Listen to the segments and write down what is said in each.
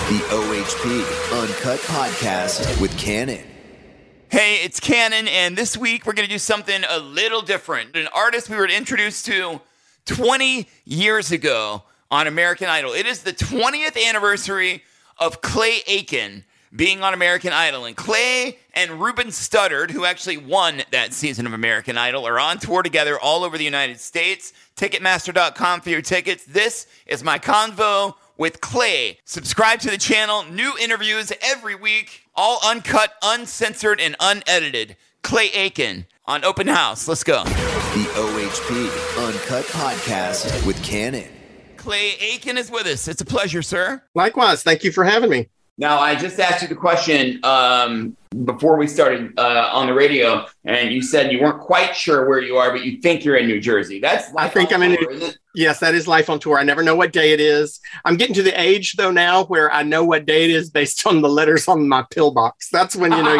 The OHP Uncut Podcast with Cannon. Hey, it's Cannon, and this week we're going to do something a little different. An artist we were introduced to 20 years ago on American Idol. It is the 20th anniversary of Clay Aiken being on American Idol. And Clay and Ruben Studdard, who actually won that season of American Idol, are on tour together all over the United States. Ticketmaster.com for your tickets. This is my convo with Clay. Subscribe to the channel. New interviews every week. All uncut, uncensored, and unedited. Clay Aiken on Open House. Let's go. The OHP Uncut Podcast with Cannon. Clay Aiken is with us. It's a pleasure, sir. Likewise. Thank you for having me. Now, I just asked you the question before we started on the radio, and you said you weren't quite sure where you are, but you think you're in New Jersey. That's life. I think I'm in. Yes, that is life on tour. I never know what day it is. I'm getting to the age, though, now where I know what day it is based on the letters on my pill box. That's when you know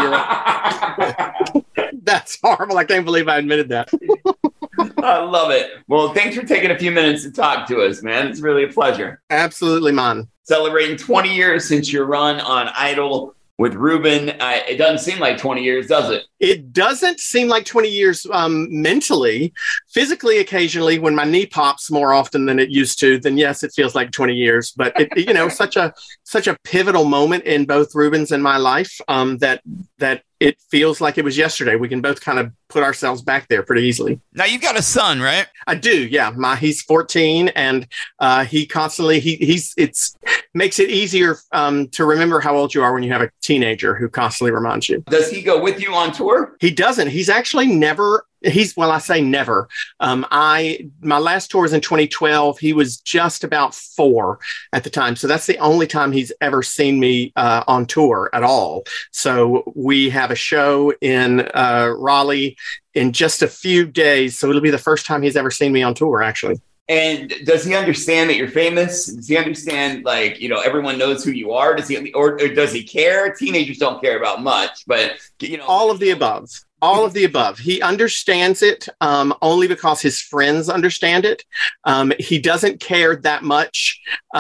you're. That's horrible. I can't believe I admitted that. I love it. Well, thanks for taking a few minutes to talk to us, man. It's really a pleasure. Absolutely, man. Celebrating 20 years since your run on Idol with Ruben. It doesn't seem like 20 years, does it? It doesn't seem like 20 years mentally. Physically, occasionally, when my knee pops more often than it used to, then yes, it feels like 20 years. But, such a pivotal moment in both Ruben's and my life that it feels like it was yesterday. We can both kind of put ourselves back there pretty easily. Now, you've got a son, right? I do, yeah. He's 14, and he constantly, it makes it easier to remember how old you are when you have a teenager who constantly reminds you. Does he go with you on tour? He doesn't. He's actually never. I say never. My last tour was in 2012. He was just about 4 at the time. So that's the only time he's ever seen me on tour at all. So we have a show in Raleigh in just a few days. So it'll be the first time he's ever seen me on tour, actually. And does he understand that you're famous? Does he understand, everyone knows who you are? Does he, or does he care? Teenagers don't care about much, but, all of the above. All of the above. He understands it only because his friends understand it. He doesn't care that much,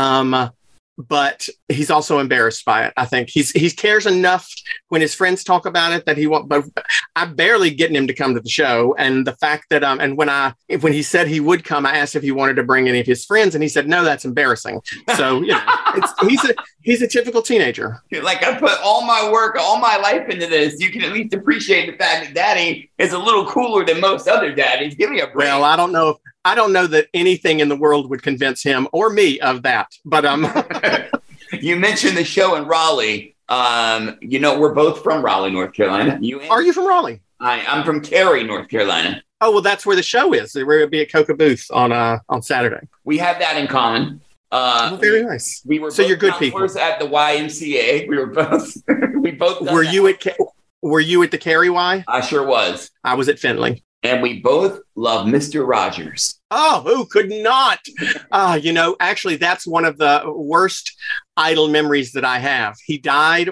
but he's also embarrassed by it. I think he cares enough when his friends talk about it that he won't. But I'm barely getting him to come to the show. And the fact that and when he said he would come, I asked if he wanted to bring any of his friends, and he said no, that's embarrassing. So he's a typical teenager. Like, I put all my work, all my life into this. You can at least appreciate the fact that Daddy is a little cooler than most other daddies. Give me a break. Well, I don't know that anything in the world would convince him or me of that. But you mentioned the show in Raleigh. We're both from Raleigh, North Carolina. Are you from Raleigh? I'm from Cary, North Carolina. Oh, well, that's where the show is. We're going to be at Coca Booth on Saturday. We have that in common. Very nice. We were so both you're good people at the YMCA. We were both. Were you at the Cary Y? I sure was. I was at Finley. And we both love Mr. Rogers. Oh, who could not? Actually, that's one of the worst Idol memories that I have. He died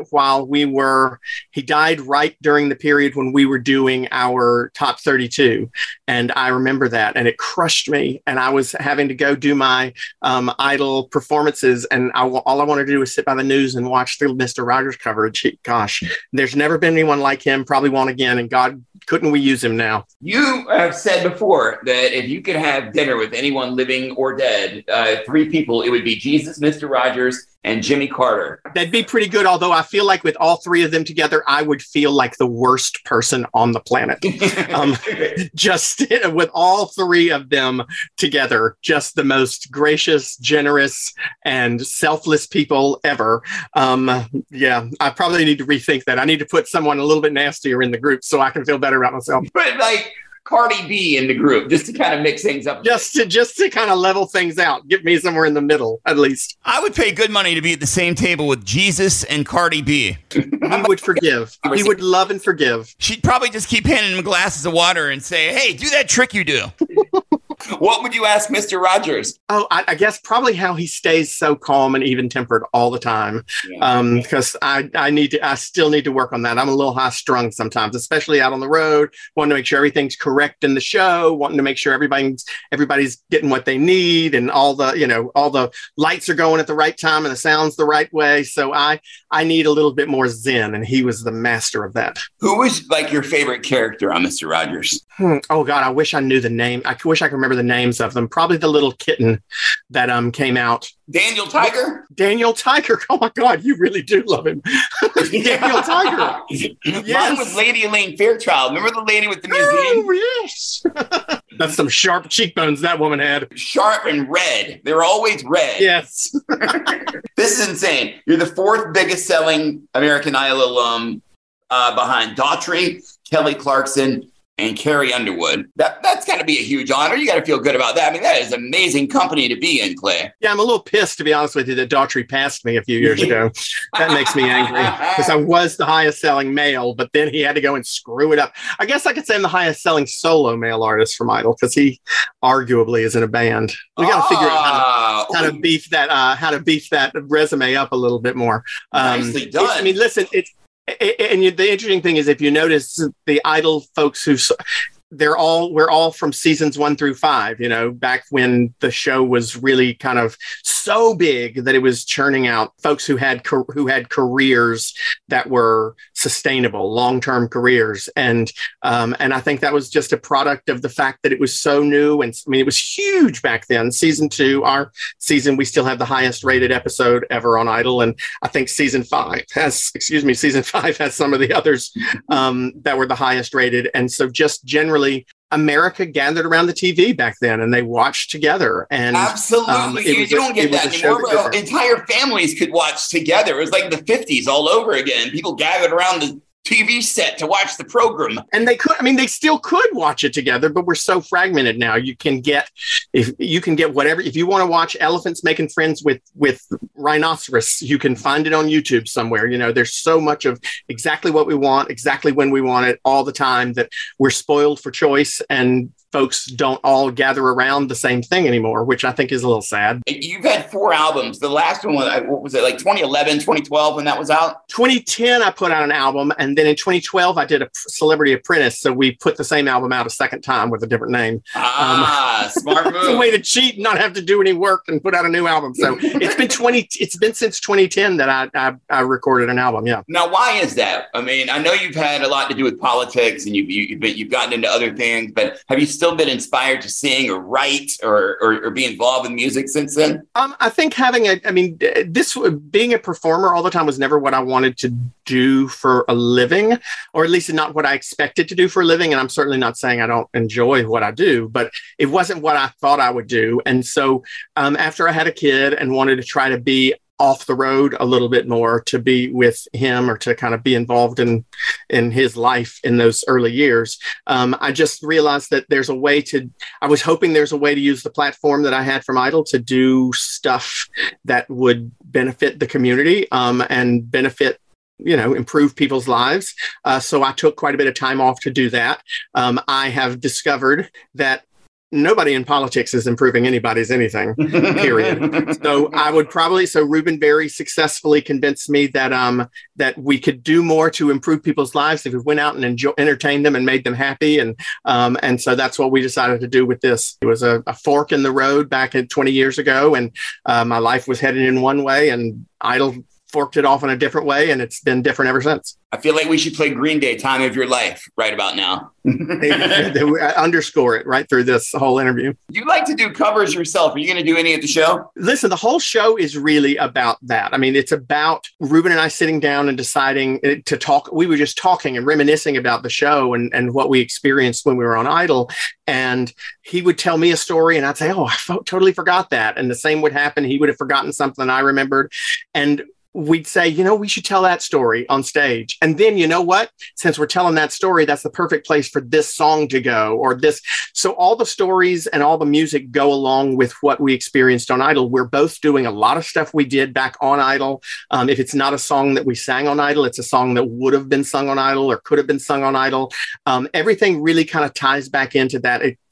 right during the period when we were doing our top 32. And I remember that, and it crushed me. And I was having to go do my Idol performances. And all I wanted to do was sit by the news and watch the Mr. Rogers coverage. Gosh, there's never been anyone like him, probably won't again. And God, couldn't we use him now? You have said before that if you could have dinner with anyone living or dead, 3 people, it would be Jesus, Mr. Rogers, and Jimmy Carter. That'd be pretty good, although I feel like with all 3 of them together, I would feel like the worst person on the planet. Just with all 3 of them together, just the most gracious, generous, and selfless people ever. I probably need to rethink that. I need to put someone a little bit nastier in the group so I can feel better about myself. But Cardi B in the group, just to kind of mix things up. Just to kind of level things out. Get me somewhere in the middle, at least. I would pay good money to be at the same table with Jesus and Cardi B. He would forgive. He would love and forgive. She'd probably just keep handing him glasses of water and say, hey, do that trick you do. What would you ask Mr. Rogers? Oh, I guess probably how he stays so calm and even tempered all the time. Because I still need to work on that. I'm a little high strung sometimes, especially out on the road, wanting to make sure everything's correct in the show, wanting to make sure everybody's getting what they need, and all the lights are going at the right time and the sound's the right way. So I need a little bit more zen, and he was the master of that. Who was like your favorite character on Mr. Rogers? Oh God, I wish I knew the name. I wish I could remember the names of them. Probably the little kitten that came out. Daniel Tiger? Daniel Tiger. Oh my God, you really do love him. Daniel Tiger. Yes. Mine was Lady Elaine Fairchild. Remember the lady with the museum? Oh, yes. That's some sharp cheekbones that woman had. Sharp and red. They were always red. Yes. This is insane. You're the fourth biggest selling American Idol alum behind Daughtry, Kelly Clarkson, and Carrie Underwood. That's got to be a huge honor. You got to feel good about that. I mean, that is an amazing company to be in, Clay. Yeah, I'm a little pissed, to be honest with you, that Daughtry passed me a few years ago. That makes me angry because I was the highest selling male, but then he had to go and screw it up. I guess I could say I'm the highest selling solo male artist from Idol because he arguably is in a band. We got to figure out how to beef that resume up a little bit more. Nicely done. I mean, listen, the interesting thing is, if you notice, the Idol folks we're all from seasons 1 through 5, back when the show was really kind of so big that it was churning out folks who had careers that were sustainable, long-term careers. And I think that was just a product of the fact that it was so new. And I mean, it was huge back then. Season 2, our season, we still have the highest rated episode ever on Idol. And I think season 5 has some of the others that were the highest rated. And so just generally, America gathered around the TV back then, and they watched together. And absolutely, you don't get that anymore. Entire families could watch together. It was like the 50s all over again. People gathered around the TV set to watch the program, and they still could watch it together, but we're so fragmented now. You can get whatever. If you want to watch elephants making friends with rhinoceros, you can find it on YouTube somewhere. There's so much of exactly what we want, exactly when we want it, all the time, that we're spoiled for choice, and folks don't all gather around the same thing anymore, which I think is a little sad. You've had 4 albums. The last one, what was it, like 2011, 2012 when that was out? 2010, I put out an album. And then in 2012, I did a Celebrity Apprentice. So we put the same album out a second time with a different name. Smart move. It's a way to cheat and not have to do any work and put out a new album. So it's been since 2010 that I recorded an album. Yeah. Now, why is that? I mean, I know you've had a lot to do with politics and you've gotten into other things, but have you still been inspired to sing or write or be involved in music since then? I think being a performer all the time was never what I wanted to do for a living, or at least not what I expected to do for a living. And I'm certainly not saying I don't enjoy what I do, but it wasn't what I thought I would do. And so after I had a kid and wanted to try to be off the road a little bit more, to be with him or to kind of be involved in his life in those early years, I just realized that I was hoping there's a way to use the platform that I had from Idol to do stuff that would benefit the community and benefit, improve people's lives. So I took quite a bit of time off to do that. I have discovered that nobody in politics is improving anybody's anything, period. So Ruben very successfully convinced me that we could do more to improve people's lives if we went out and entertained them and made them happy. And so that's what we decided to do with this. It was a fork in the road back 20 years ago, and my life was headed in one way, and Idol forked it off in a different way, and it's been different ever since. I feel like we should play Green Day, Time of Your Life, right about now. Underscore it right through this whole interview. You like to do covers yourself. Are you going to do any at the show? Listen, the whole show is really about that. I mean, it's about Ruben and I sitting down and deciding to talk. We were just talking and reminiscing about the show and what we experienced when we were on Idol. And he would tell me a story and I'd say, oh, I totally forgot that. And the same would happen. He would have forgotten something I remembered. And we'd say, we should tell that story on stage. And then, you know what? Since we're telling that story, that's the perfect place for this song to go, or this. So all the stories and all the music go along with what we experienced on Idol. We're both doing a lot of stuff we did back on Idol. If it's not a song that we sang on Idol, it's a song that would have been sung on Idol or could have been sung on Idol. Everything really kind of ties back into that.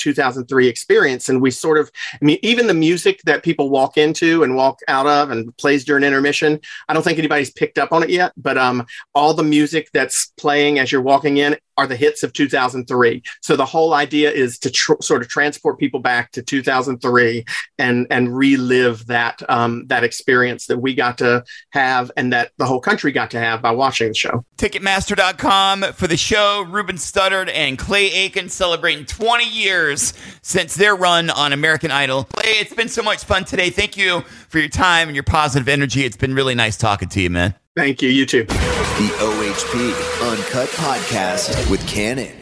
2003 experience. And we sort of, I mean, even the music that people walk into and walk out of and plays during intermission, I don't think anybody's picked up on it yet, but all the music that's playing as you're walking in are the hits of 2003. So the whole idea is to sort of transport people back to 2003 and relive that that experience that we got to have and that the whole country got to have by watching the show. Ticketmaster.com for the show. Ruben Studdard and Clay Aiken celebrating 20 years since their run on American Idol. Clay, it's been so much fun today. Thank you for your time and your positive energy. It's been really nice talking to you, man. Thank you. You too. The OHP Uncut Podcast with Cannon.